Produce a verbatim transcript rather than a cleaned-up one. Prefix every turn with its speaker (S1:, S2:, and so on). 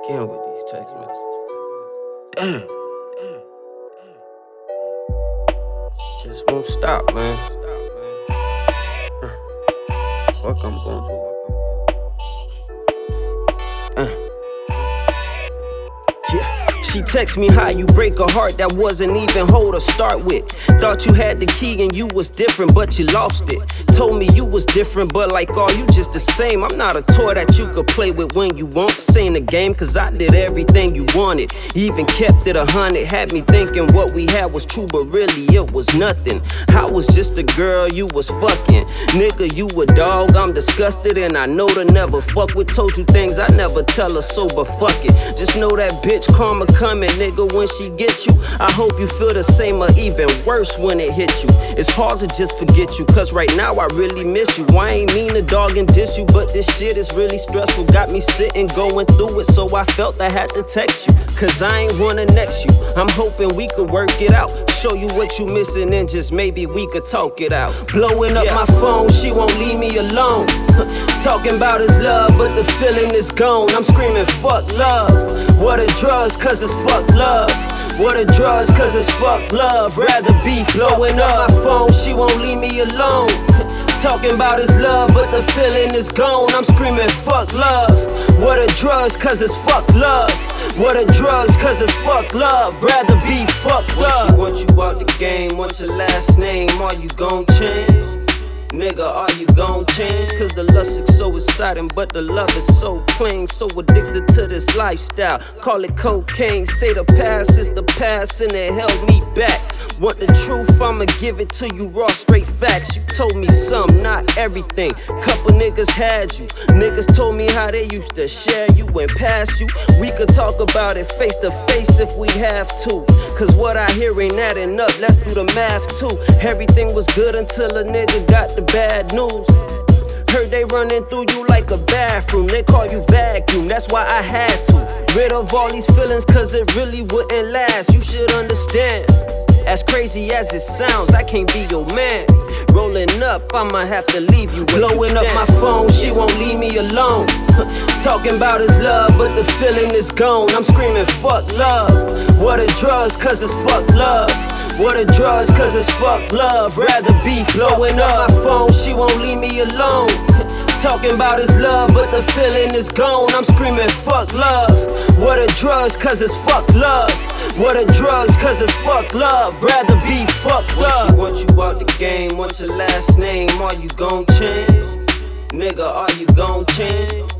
S1: Again with these text messages. Damn. Damn. Damn. Just won't stop, man. Uh, fuck I'm gonna do. Damn. Yeah. She text me how you break a heart that wasn't even whole to start with. Thought you had the key and you was different, but you lost it. Told me you was different, but like all you just the same. I'm not a toy that you could play with when you want. This ain't a game, cause I did everything you wanted. Even kept it a hundred, had me thinking what we had was true, but really it was nothing. I was just a girl you was fucking. Nigga, you a dog, I'm disgusted and I know to never fuck with. Told you things I never tell her, so but fuck it. Just know that bitch karma coming, nigga, when she get you. I hope you feel the same or even worse when it hit you. It's hard to just forget you, cause right now I really miss you. I ain't mean to dog and diss you, but this shit is really stressful. Got me sitting going through it, so I felt I had to text you, cause I ain't wanna next you. I'm hoping we could work it out, show you what you missing and just maybe we could talk it out. Blowing up yeah. my phone, she won't leave me alone. Talking about his love, but the feeling is gone. I'm screaming fuck love. What a drugs, cause it's fuck love. What a drugs, cause it's fuck love. Rather be blowing up my phone, she won't leave me alone. Talking about his love, but the feeling is gone. I'm screaming fuck love. What a drugs, cause it's fuck love. What a drugs, cause it's fuck love. Rather be fucked up. Want you out the game, what's your last name? Are you gon' change? Nigga, are you gon' change? Cause the lust is so exciting, but the love is so plain. So addicted to this lifestyle, call it cocaine. Say the past is the past and it held me back. Want the truth, I'ma give it to you raw, straight facts. You told me some, not everything. Couple niggas had you. Niggas told me how they used to share you and pass you. We could talk about it face to face if we have to. Cause what I hear ain't adding up, let's do the math too. Everything was good until a nigga got the bad news. Heard they running through you like a bathroom. They call you vacuum, that's why I had to. Rid of all these feelings cause it really wouldn't last. You should understand. As crazy as it sounds, I can't be your man. Rolling up, I'ma have to leave you. Blowing up my phone, she won't leave me alone. Talking about his love, but the feeling is gone. I'm screaming fuck love. What a drugs, cause it's fuck love. What a drugs, cause it's fuck love. Rather be blowing up my phone, she won't leave me alone. Talking about his love, but the feeling is gone. I'm screaming fuck love. What a drugs, cause it's fuck love. What a drugs, cause it's fuck love. Rather be fucked up. Want you out the game, what's your last name? Are you gon' change? Nigga, are you gon' change?